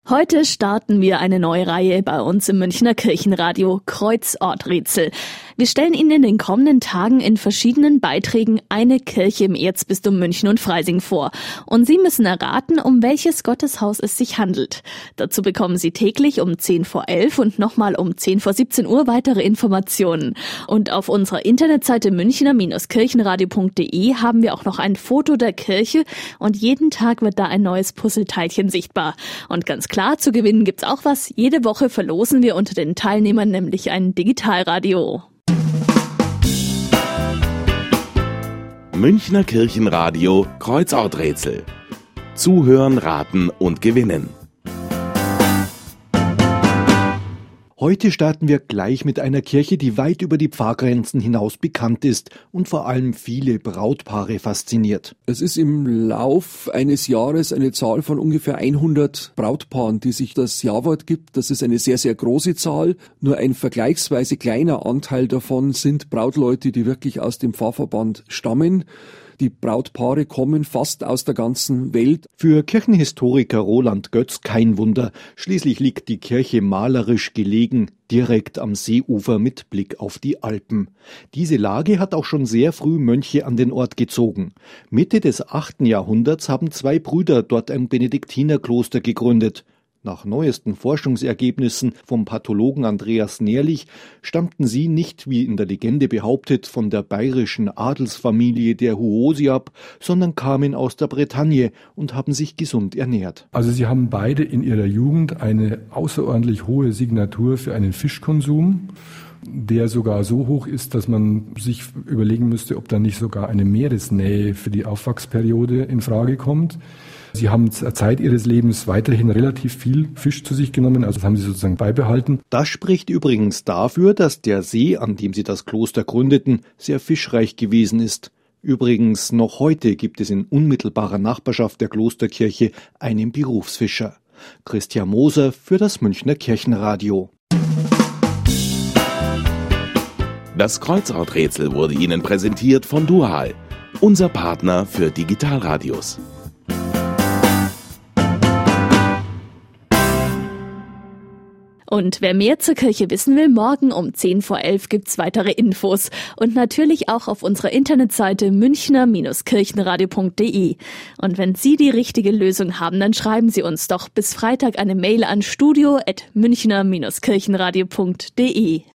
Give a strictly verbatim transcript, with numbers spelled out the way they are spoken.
Heute starten wir eine neue Reihe bei uns im Münchner Kirchenradio, Kreuzorträtsel. Wir stellen Ihnen in den kommenden Tagen in verschiedenen Beiträgen eine Kirche im Erzbistum München und Freising vor. Und Sie müssen erraten, um welches Gotteshaus es sich handelt. Dazu bekommen Sie täglich um zehn vor elf und nochmal um zehn vor siebzehn Uhr weitere Informationen. Und auf unserer Internetseite münchner kirchenradio punkt de haben wir auch noch ein Foto der Kirche und jeden Tag wird da ein neues Puzzleteilchen sichtbar. Und ganz klar, zu gewinnen gibt's auch was. Jede Woche verlosen wir unter den Teilnehmern nämlich ein Digitalradio. Münchner Kirchenradio Kreuzorträtsel. Zuhören, raten und gewinnen. Heute starten wir gleich mit einer Kirche, die weit über die Pfarrgrenzen hinaus bekannt ist und vor allem viele Brautpaare fasziniert. Es ist im Lauf eines Jahres eine Zahl von ungefähr hundert Brautpaaren, die sich das Ja-Wort gibt. Das ist eine sehr, sehr große Zahl. Nur ein vergleichsweise kleiner Anteil davon sind Brautleute, die wirklich aus dem Pfarrverband stammen. Die Brautpaare kommen fast aus der ganzen Welt. Für Kirchenhistoriker Roland Götz kein Wunder. Schließlich liegt die Kirche malerisch gelegen, direkt am Seeufer mit Blick auf die Alpen. Diese Lage hat auch schon sehr früh Mönche an den Ort gezogen. Mitte des achten Jahrhunderts haben zwei Brüder dort ein Benediktinerkloster gegründet. Nach neuesten Forschungsergebnissen vom Pathologen Andreas Nährlich stammten sie nicht, wie in der Legende behauptet, von der bayerischen Adelsfamilie der Huosi ab, sondern kamen aus der Bretagne und haben sich gesund ernährt. Also sie haben beide in ihrer Jugend eine außerordentlich hohe Signatur für einen Fischkonsum, der sogar so hoch ist, dass man sich überlegen müsste, ob da nicht sogar eine Meeresnähe für die Aufwachsperiode in Frage kommt. Sie haben zur Zeit ihres Lebens weiterhin relativ viel Fisch zu sich genommen, also das haben sie sozusagen beibehalten. Das spricht übrigens dafür, dass der See, an dem sie das Kloster gründeten, sehr fischreich gewesen ist. Übrigens, noch heute gibt es in unmittelbarer Nachbarschaft der Klosterkirche einen Berufsfischer. Christian Moser für das Münchner Kirchenradio. Das Kreuzorträtsel wurde Ihnen präsentiert von Dual, unser Partner für Digitalradios. Und wer mehr zur Kirche wissen will, morgen um zehn vor elf gibt's weitere Infos. Und natürlich auch auf unserer Internetseite münchner kirchenradio punkt de. Und wenn Sie die richtige Lösung haben, dann schreiben Sie uns doch bis Freitag eine Mail an studio at münchner kirchenradio punkt de.